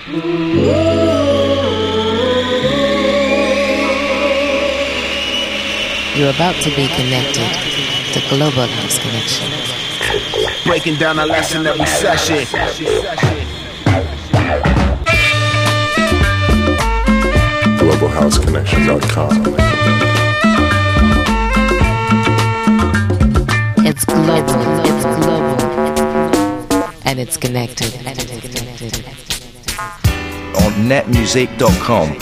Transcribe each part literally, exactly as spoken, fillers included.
You're about to be connected to Global House Connection. Breaking down a lesson every session. global house connection dot com. It's global, it's global, and it's connected. And it's connected. On net music dot com.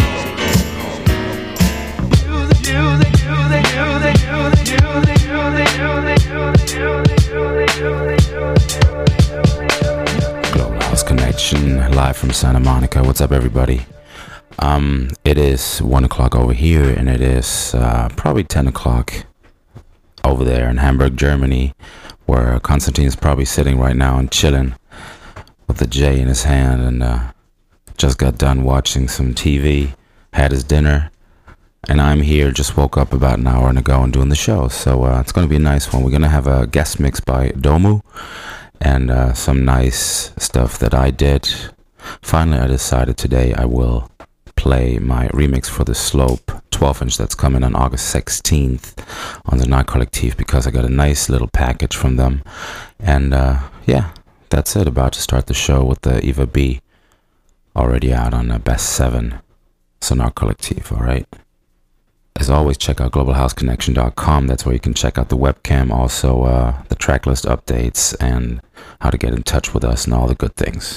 Global House Connection, live from Santa Monica. What's up, everybody? Um, it is one o'clock over here, and it is uh, probably ten o'clock over there in Hamburg, Germany, where Konstantin is probably sitting right now and chilling with the J in his hand, and uh, just got done watching some T V, had his dinner, and I'm here, just woke up about an hour ago and doing the show. So uh, it's going to be a nice one. We're going to have a guest mix by Domu and uh, some nice stuff that I did. Finally, I decided today I will play my remix for the Slope twelve inch that's coming on August sixteenth on the Night Collective, because I got a nice little package from them. And uh, yeah, that's it. About to start the show with the Eva B already out on the Best seven Sonar Collective, alright? As always, check out global house connection dot com. That's where you can check out the webcam, also uh, the track list updates, and how to get in touch with us and all the good things.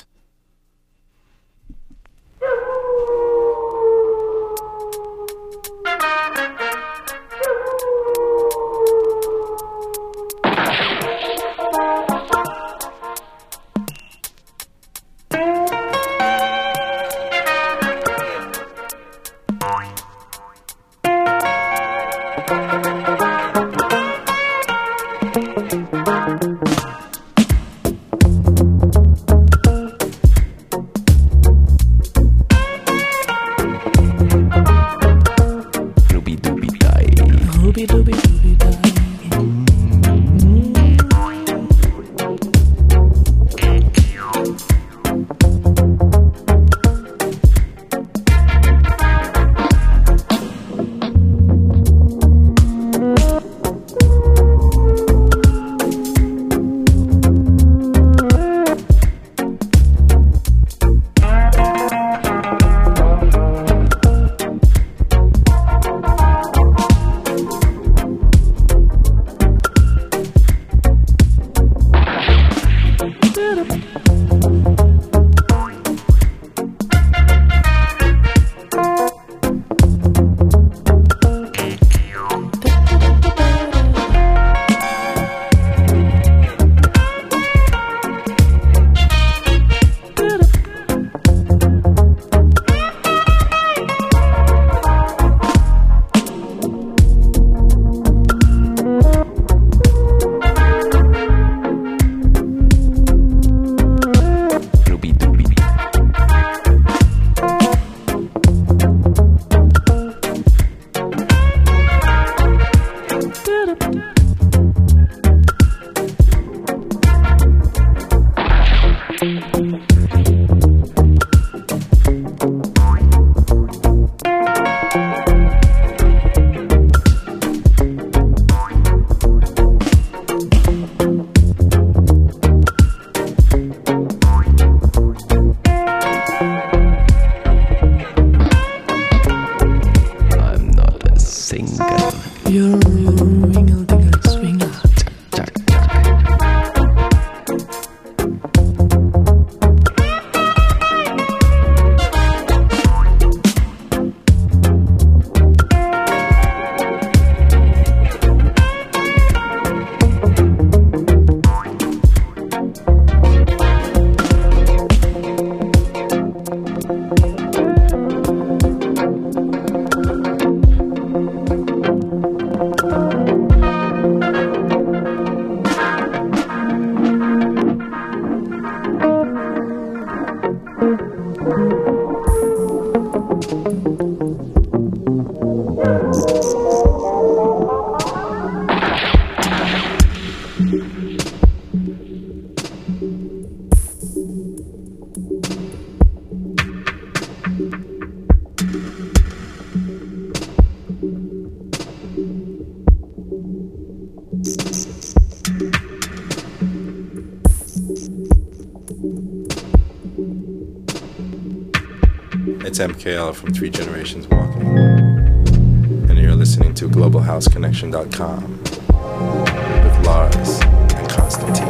It's M K L from Three Generations Walking. And you're listening to global house connection dot com with Lars and Constantine.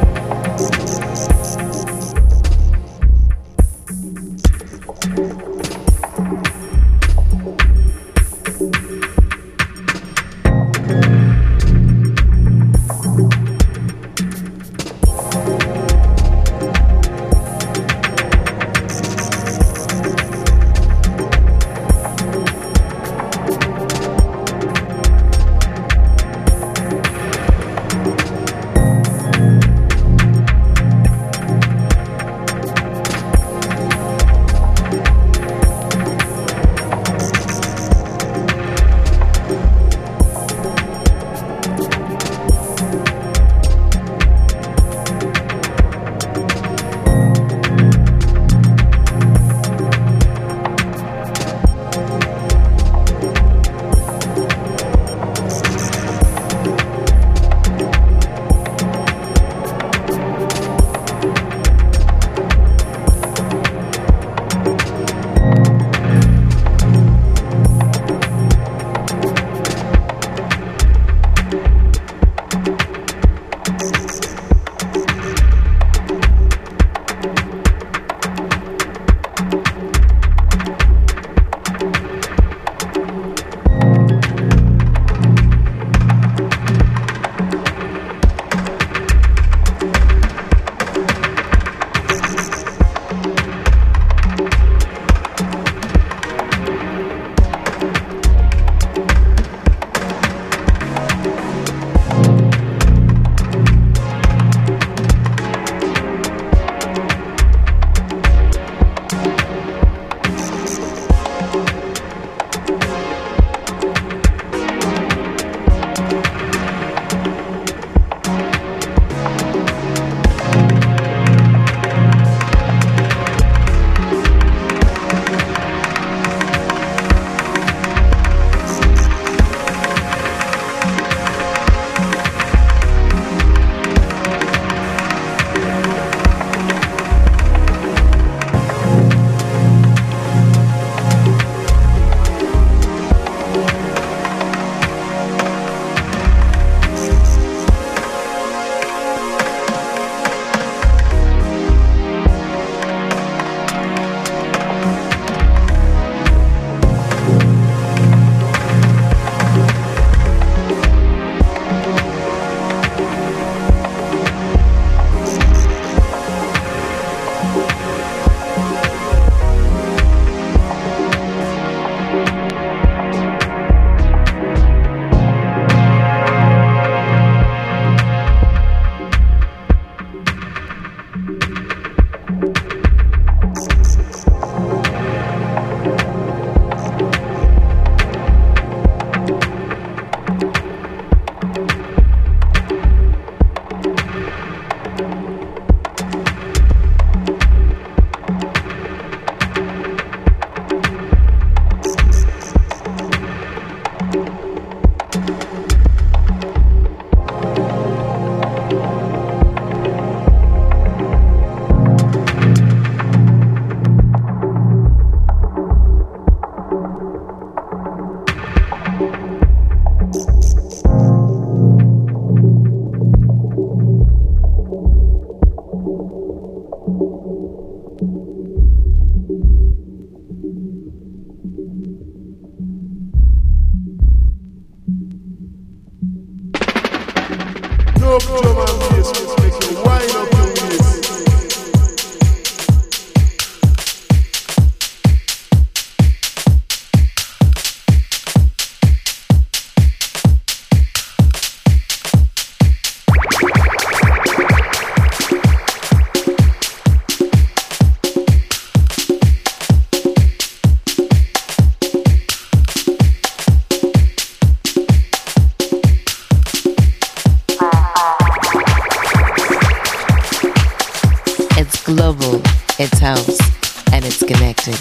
global, it's house, and it's connected.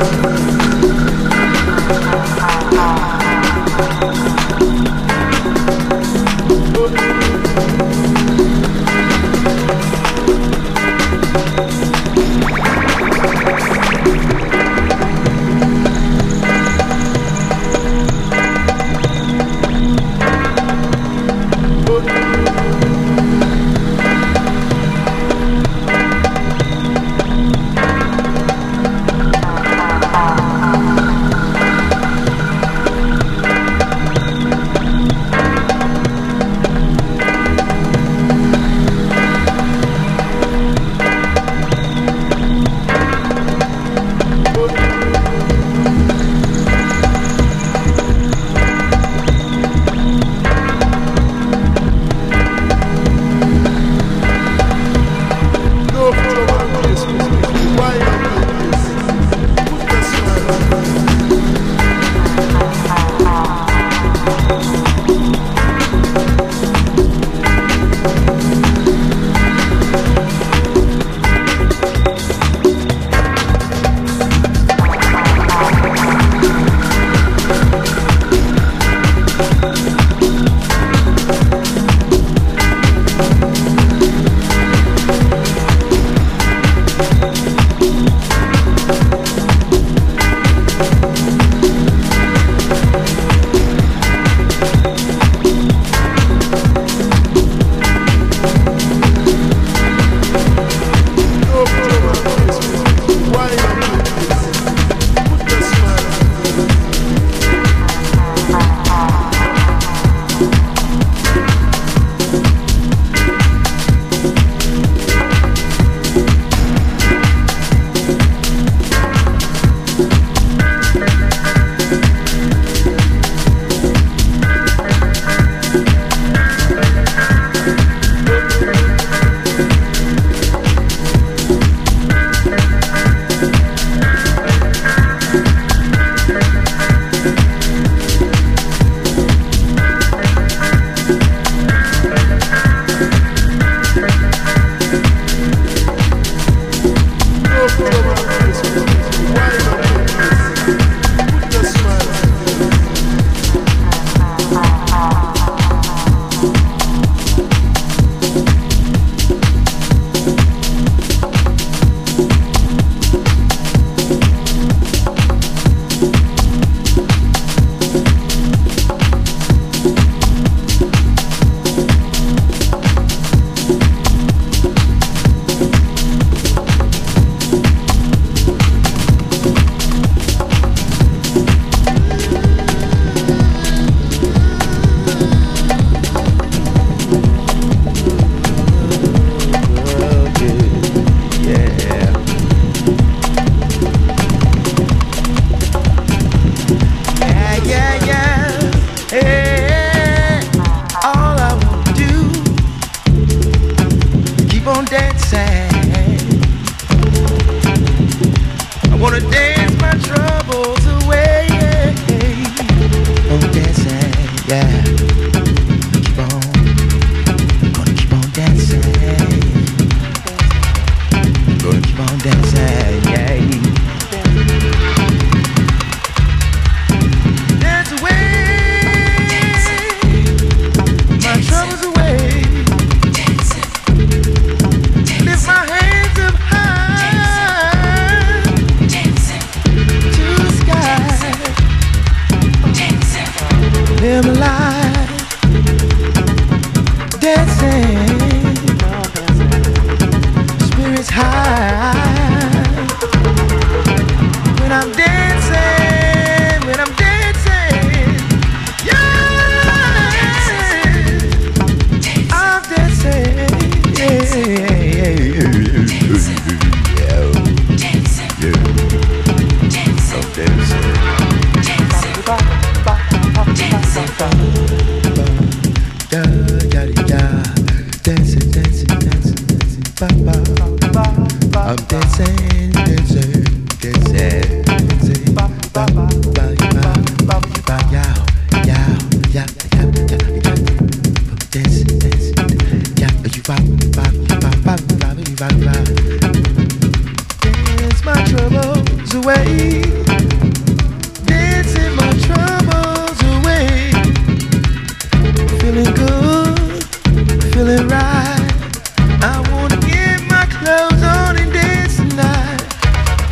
Dance my troubles away.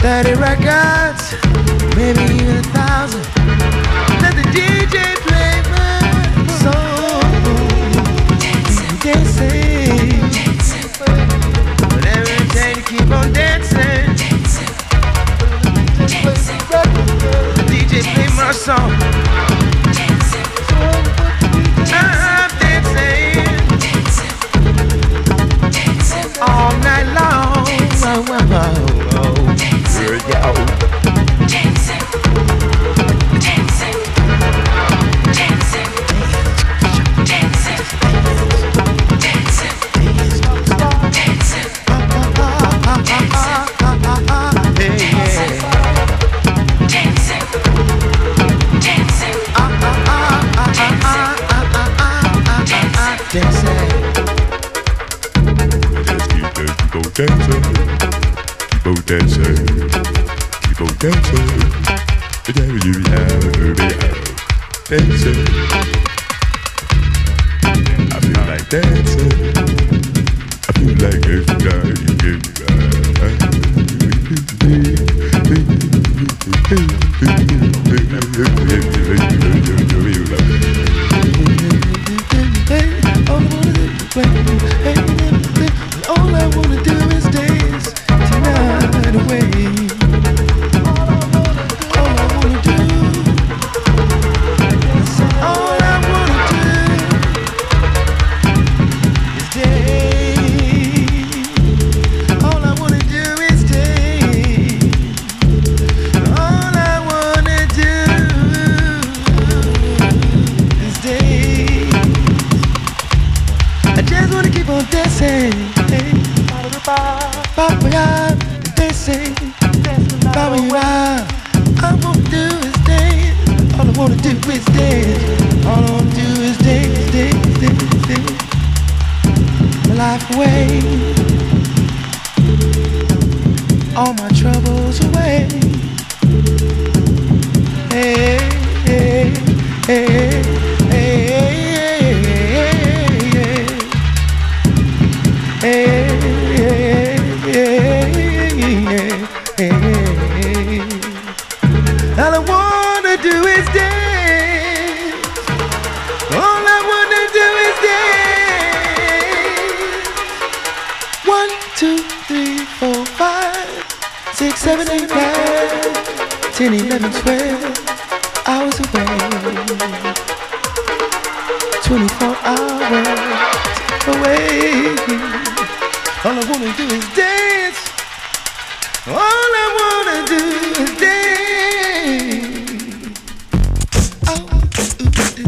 thirty records, maybe even a thousand. Let the D J play my song. Dancing, but every day to keep on dancing. The D J play my song. I'm dancing all night long. Oh, oh, oh, oh. Here we go. Dancing, keep on dancing, keep on dancing, dancing. I feel like dancing. I feel like every night you give all I wanna do is dance tonight away. All I wanna do, all I wanna do is dance. All I wanna do is dance. All I wanna do is dance. I just wanna keep on dancing. Papa, dancing, Baba, all I wanna do is dance. All I wanna do is dance. All I wanna do is dance, dance, dance, dance. My life away, all my troubles away. Hey, hey, hey, hey, hey, hey, hey. All I wanna do is dance. All I wanna do is dance. One, two, three, four, five, six, seven, eight, nine, ten, eleven, twelve hours away. Twenty-four hours away. All I wanna do is dance. All I wanna do is dance. Oh, ooh, ooh, ooh.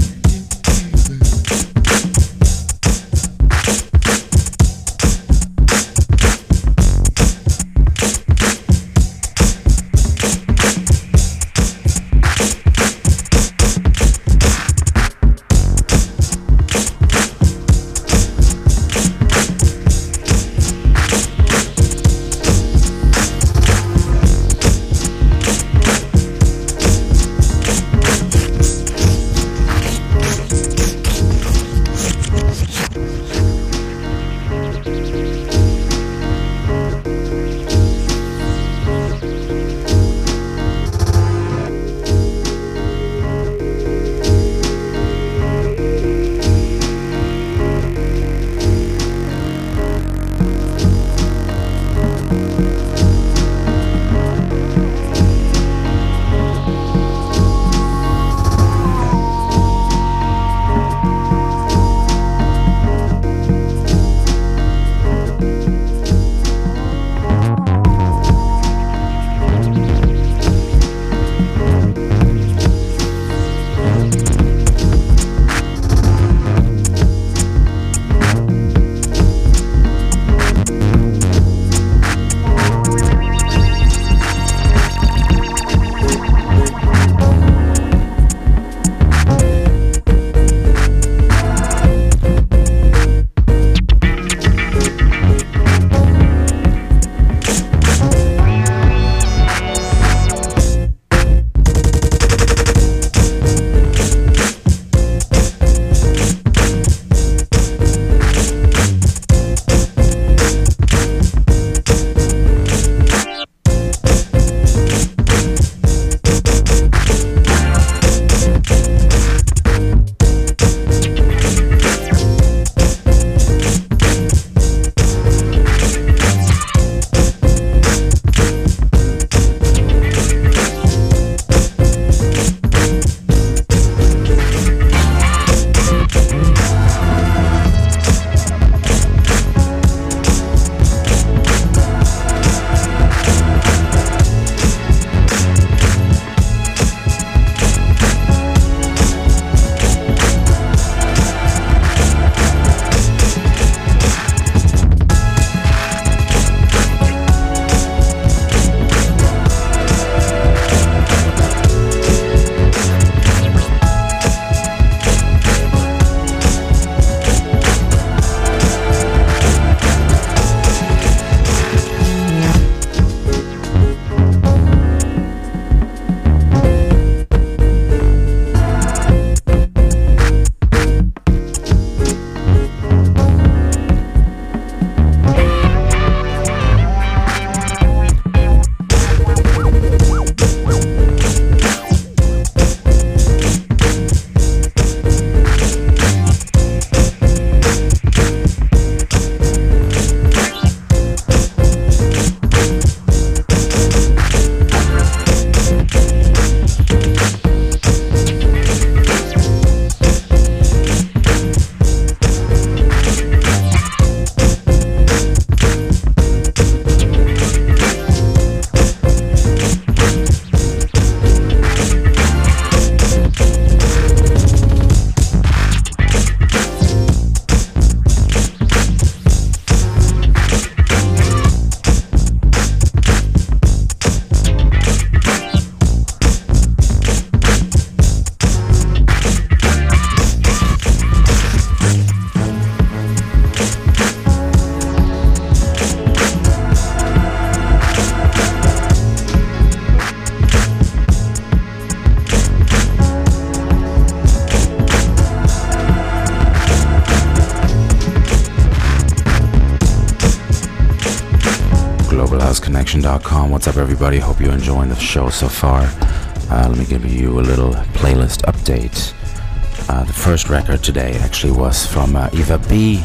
connection dot com. What's up, everybody? Hope you're enjoying the show so far. Uh, let me give you a little playlist update. Uh, the first record today actually was from uh, Eva B.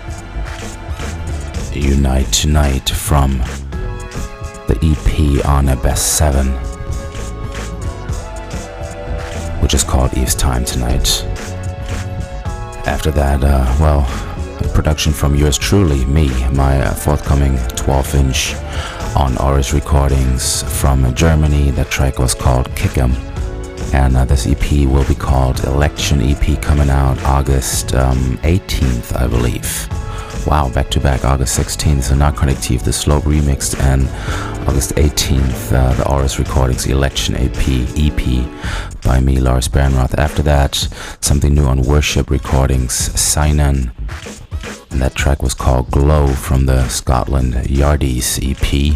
Unite Tonight from the E P on a Best seven, which is called Eve's Time Tonight. After that, uh, well, a production from yours truly, me, my uh, forthcoming twelve inch on Oris Recordings from uh, Germany. That track was called Kick 'Em, and uh, this E P will be called Election E P, coming out August um, eighteenth, I believe. Wow, back to back, August sixteenth, so Narcotic the Slope remixed, and August eighteenth, uh, the Oris Recordings Election E P, E P by me, Lars Bernroth. After that, something new on Worship Recordings, Sinan, and that track was called Glow from the Scotland Yardies E P.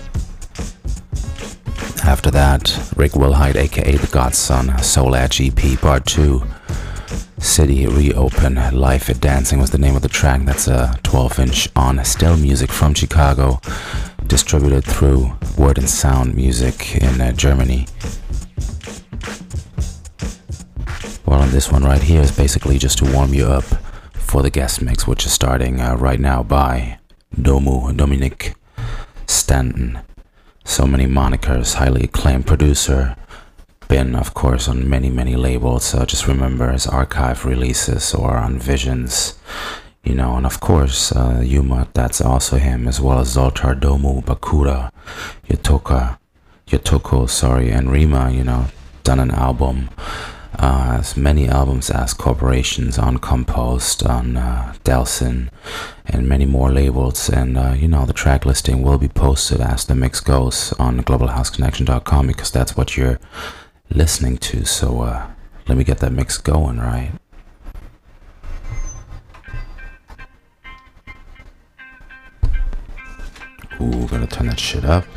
After that, Rick Wilhite, aka The Godson, Soul Edge E P Part two. City Reopen, Life at Dancing was the name of the track. That's a twelve inch on Still Music from Chicago, distributed through Word and Sound Music in uh, Germany. Well, and this one right here is basically just to warm you up for the guest mix, which is starting uh, right now by Domu, Dominic Stanton. So many monikers, highly acclaimed producer. Been, of course, on many, many labels, so just remember his archive releases or on Visions, you know, and of course, uh, Yuma, that's also him, as well as Zoltar, Domu, Bakura, Yotoka, Yotoko, sorry, and Rima, you know, done an album, uh, as many albums as Corporations on Compost, on uh, Delsin, and many more labels, and, uh, you know, the track listing will be posted as the mix goes on global house connection dot com, because that's what you're listening to, so uh, let me get that mix going, right? Ooh, gonna turn that shit up.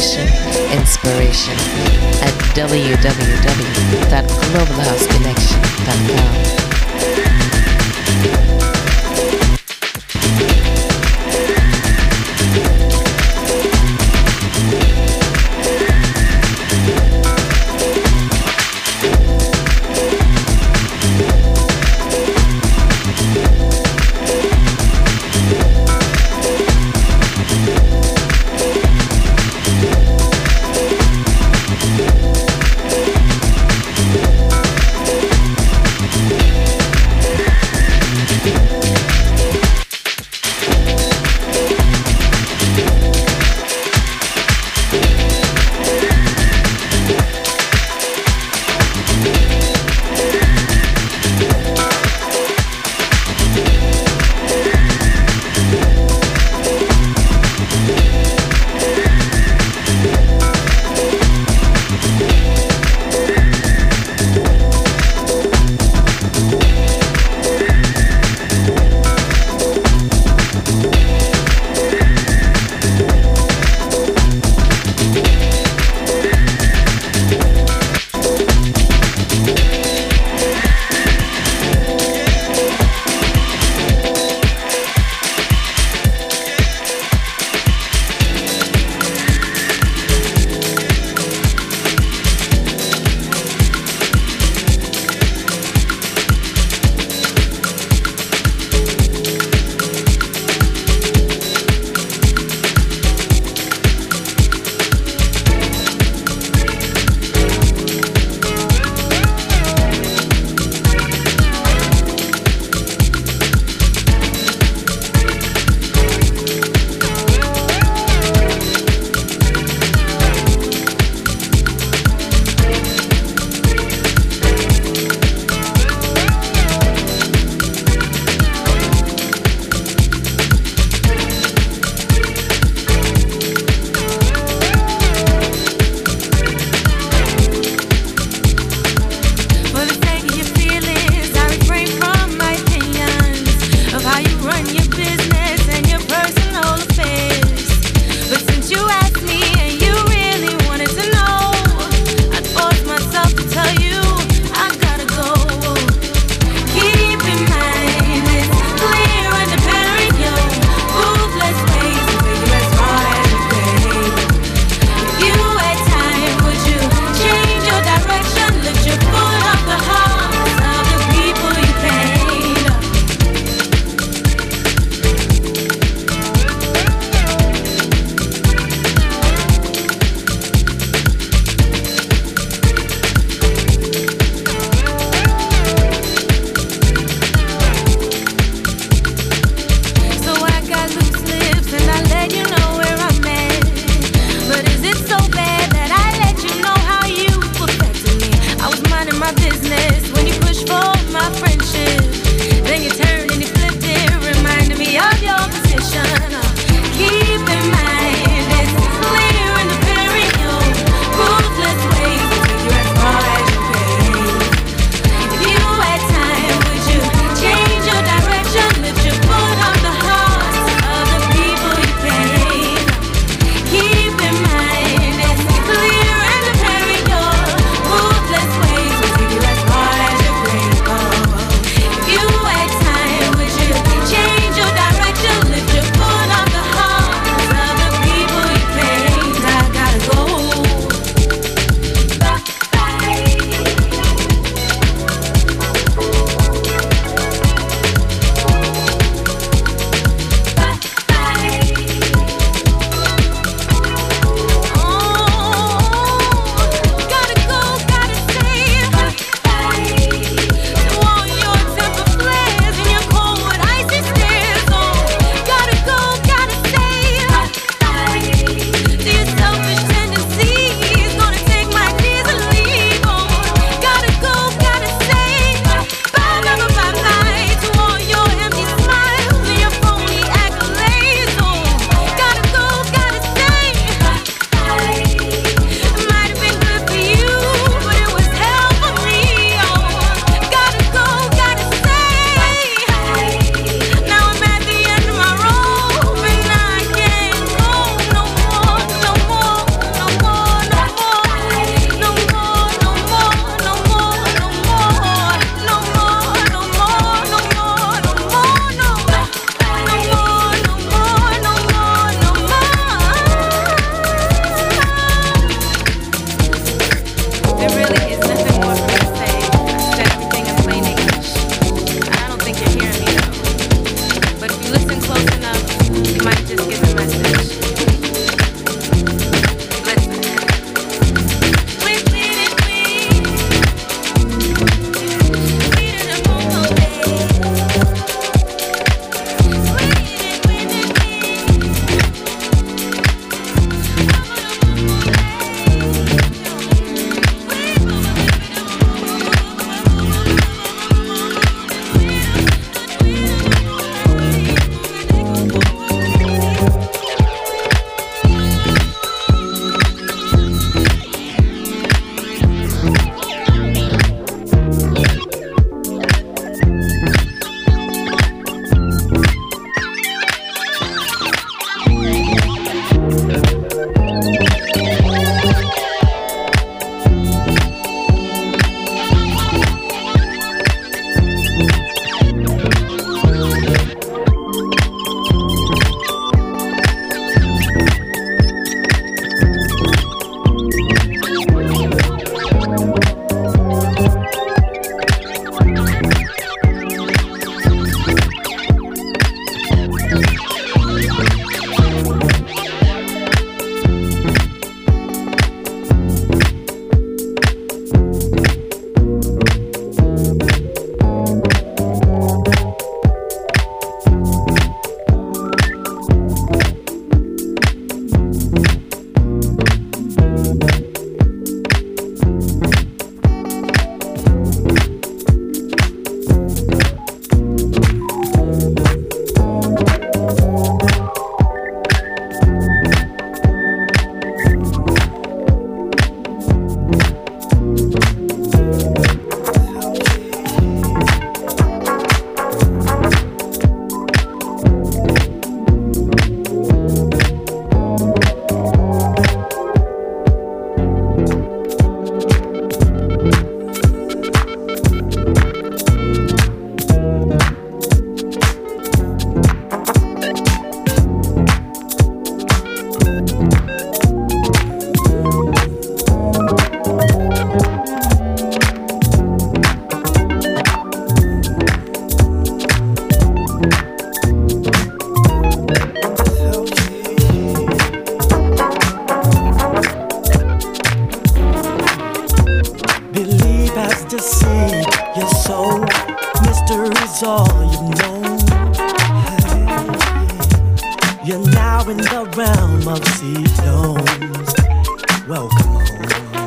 information, inspiration at w w w dot global house connection dot com. We'll be right back. the realm of Ceylons. Welcome home.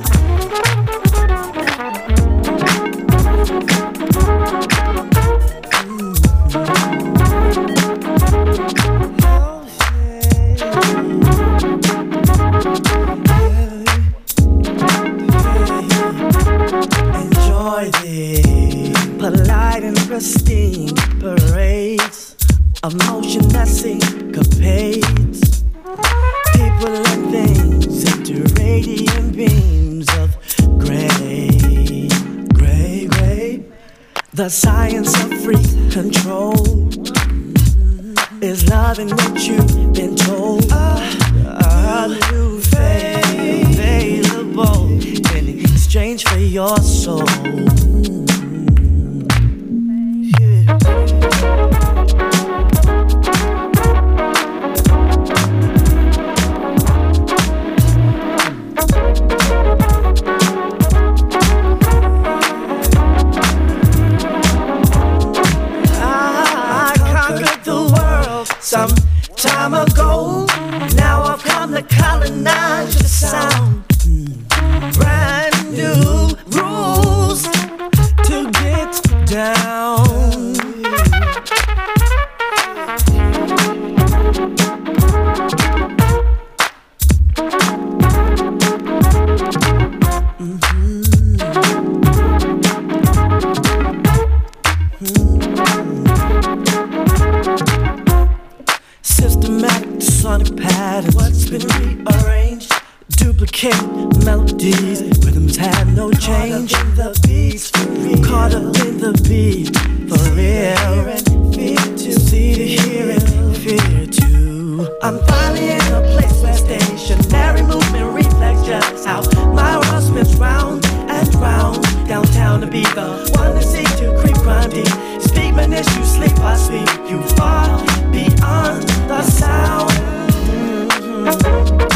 Enjoy the polite and pristine parades of motion that syncopates people and things into radiant beams of gray, gray, gray. The science of free control is loving what you've been told. Are you available in exchange for your soul? Some time ago, now I've come to colonize the sound. Brand new rules to get down. Systematic sonic pattern, what's been rearranged? Duplicate melodies, rhythms had no change. Caught up in the beats for real. Caught up in the beat for real. And fear to see to hear and fear to. I'm finally in a place where stationary movement reflects just how my world spins round and round. Downtown to be the one to seek to creep rhyme deep. Speak man as you sleep, I sleep. You far beyond the sound. Mm-hmm.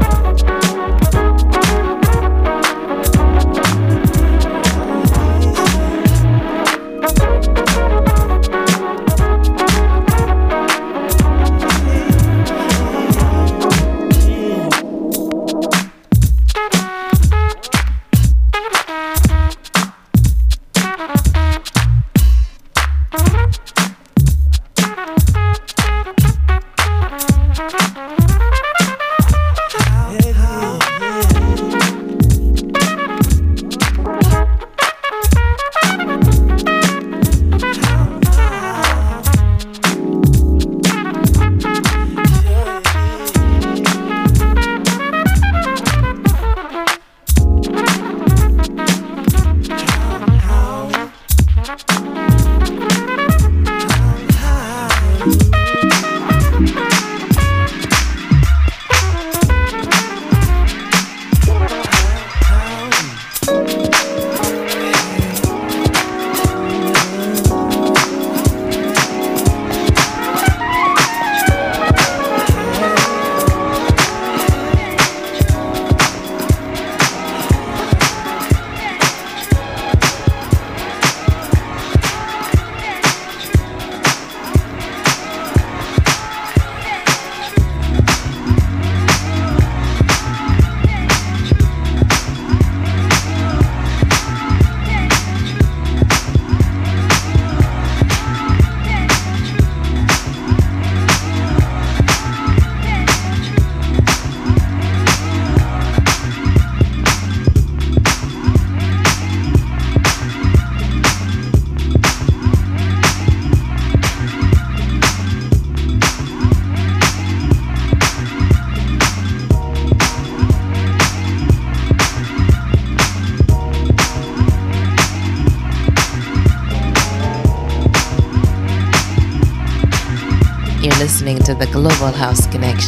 Listening to the Global House Connection.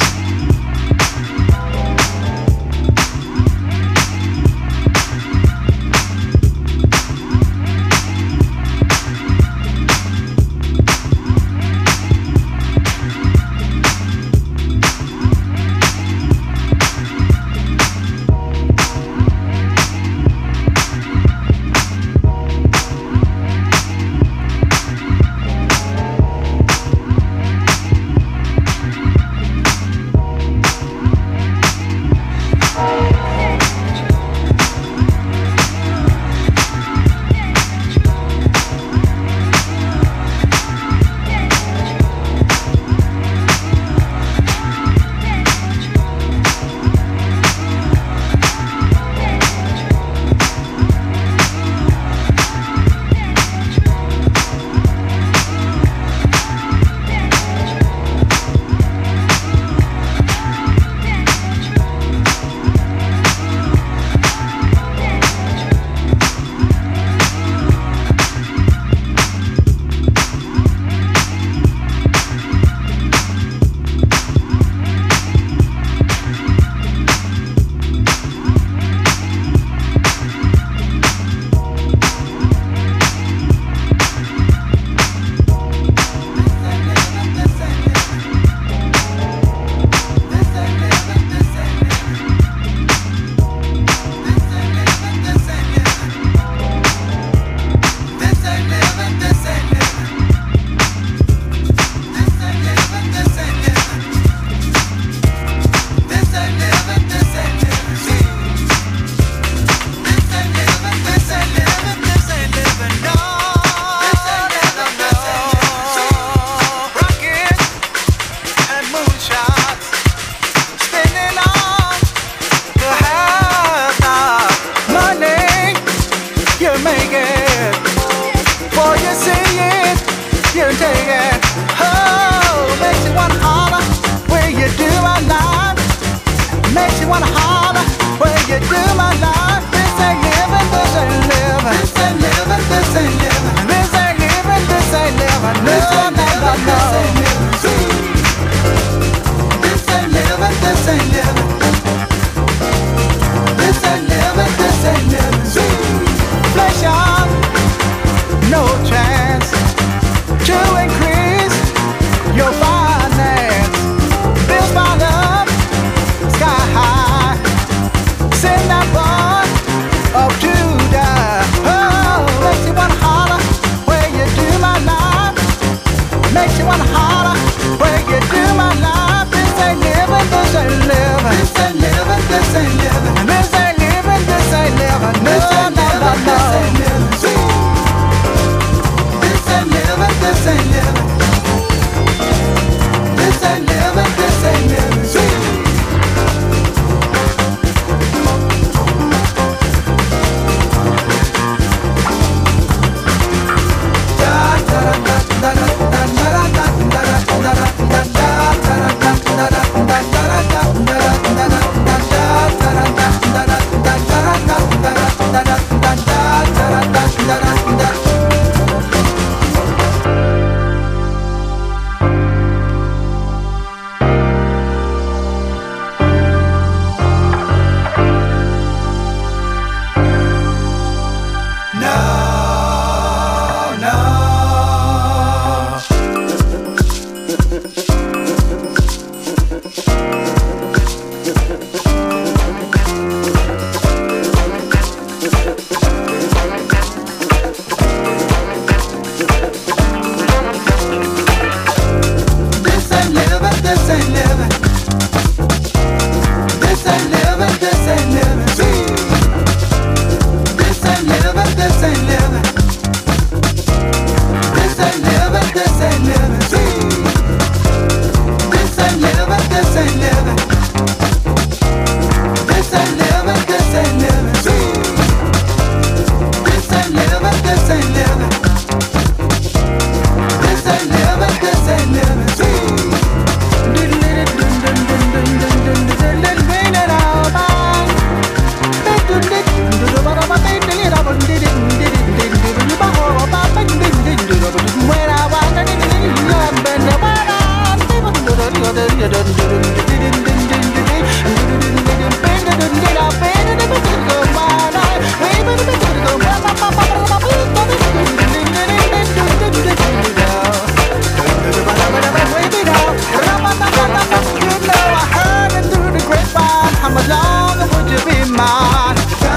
How much longer would you be mine?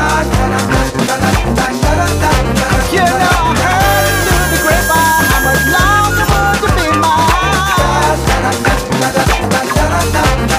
You know I heard through the grapevine. How much longer would you be mine?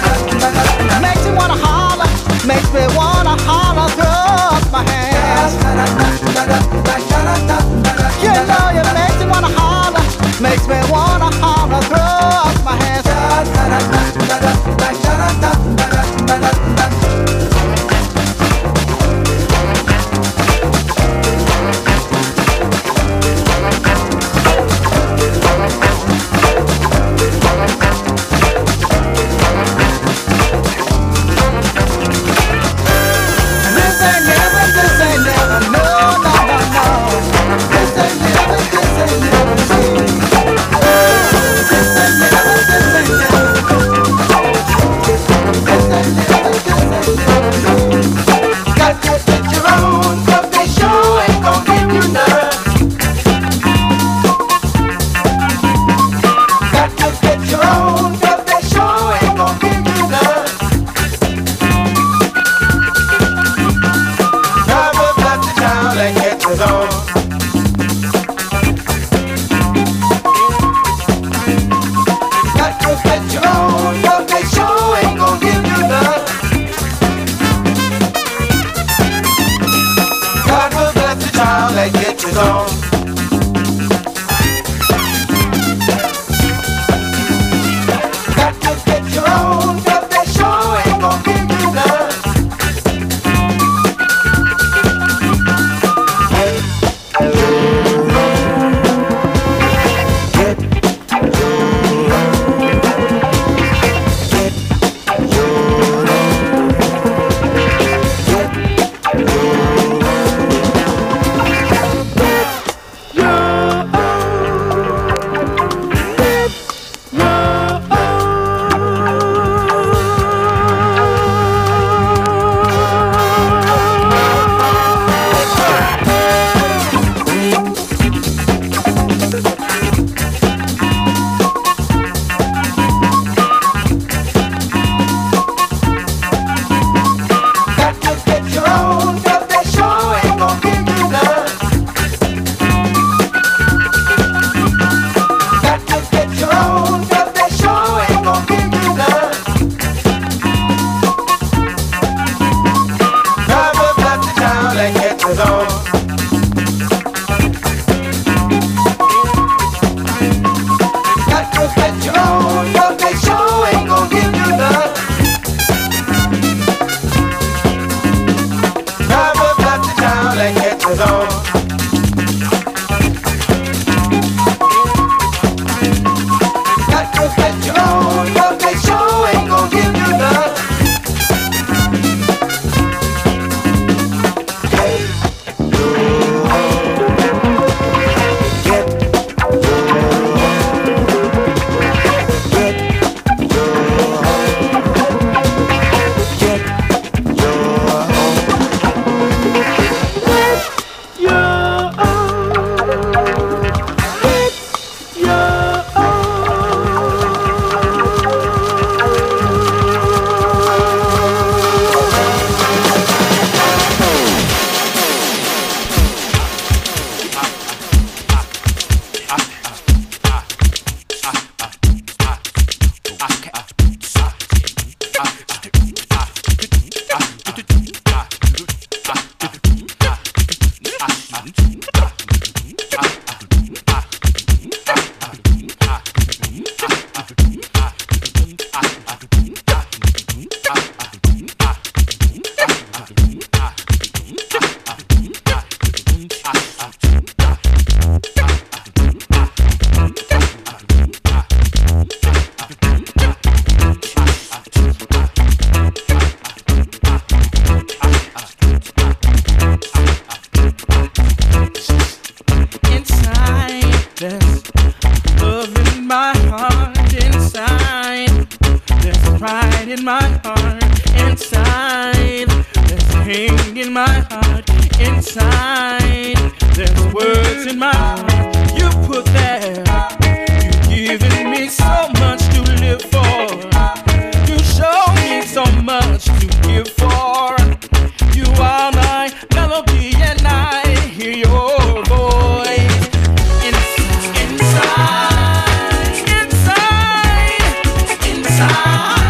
pride in my heart. Inside, there's pain in my heart. Inside, there's words in my heart. You put there, you've given me so much to live for. You show me so much to give for. You are my melody and I hear your voice. Inside, inside, inside, inside.